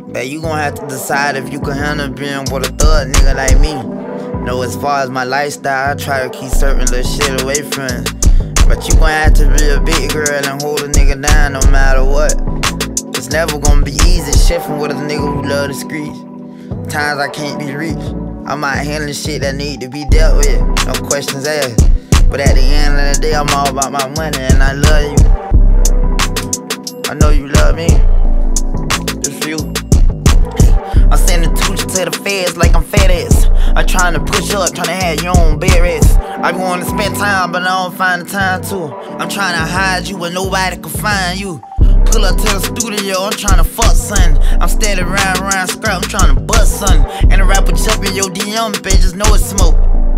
Bet you gon' have to decide if you can handle being with a thug nigga like me. Know as far as my lifestyle, I try to keep certain little shit away from it. But you gon' have to be a big girl and hold a nigga down no matter what. It's never gonna be easy shifting with a nigga who love the streets. Times I can't be reached. I'm out handling shit that need to be dealt with, no questions asked. But at the end of the day, I'm all about my money and I love you. I know you love me, just for you. I'm sending Tucci to the feds like I'm FedEx. I'm trying to push up, trying to have your own bed rest. I be wanting to spend time, but I don't find the time to. I'm trying to hide you where nobody can find you. Pull up to the studio, I'm trying to fuck son. I'm steady round scrap, I'm trying to bust son. And the rapper jump in your DM, bitches know it's smoke.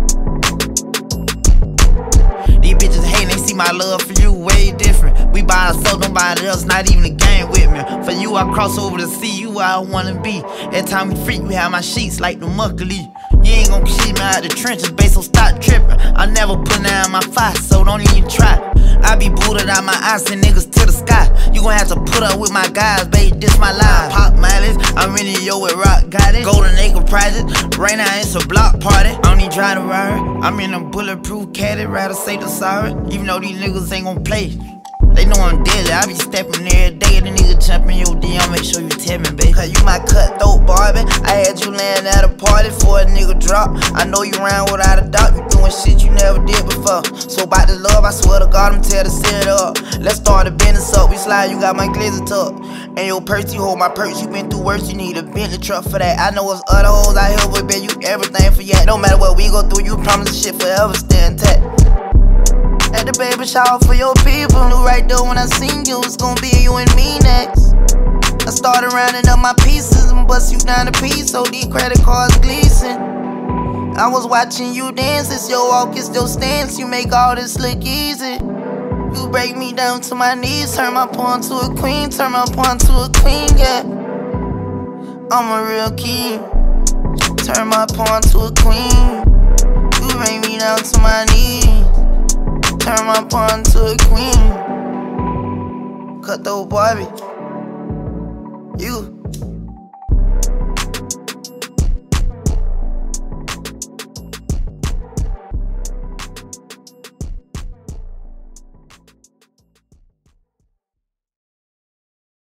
These bitches hating, they see my love for you way different. We by ourselves, nobody else, not even a game with me. For you, I cross over to see you where I wanna be. Every time we freak, we have my sheets like the Muckley. You ain't gon' keep me out the trenches, babe, so stop tripping. I never put down my fight, so don't even try. I be booted out my eyes, send niggas to the sky. You gon' have to put up with my guys, babe, this my life. Pop mileage, I'm in yo with Rock, got it. Golden Acre Project, right now it's a block party. I don't need drive to ride, I'm in a bulletproof caddy, rather say the sorry. Even though these niggas ain't gon' play, they know I'm deadly. I be stepping every day, the nigga jumping your DM, make sure you tell me, babe. Cause you my cutthroat Barbie. I had you laying at a party for a nigga drop. I know you ran without a doubt, you doing shit you never did before. So about the love, I swear to God, I'm tear the set up. Let's start the business up, we slide, you got my glizzy tuck. And your purse, you hold my purse, you been through worse, you need a Bentley truck for that. I know it's other hoes out here, but bet you everything for that. No matter what we go through, you promise the shit forever stay intact. At the baby shower for your people, knew right there when I seen you, it's gonna be you and me next. I started rounding up my pieces and bust you down a piece, so these credit cards gleasing. I was watching you dance, it's your walk, it's your stance, you make all this look easy. You break me down to my knees, turn my pawn to a queen, turn my pawn to a queen, yeah. I'm a real king, turn my pawn to a queen. You break me down to my knees, turn my pawn to a queen. Cutthroat Barbie, you.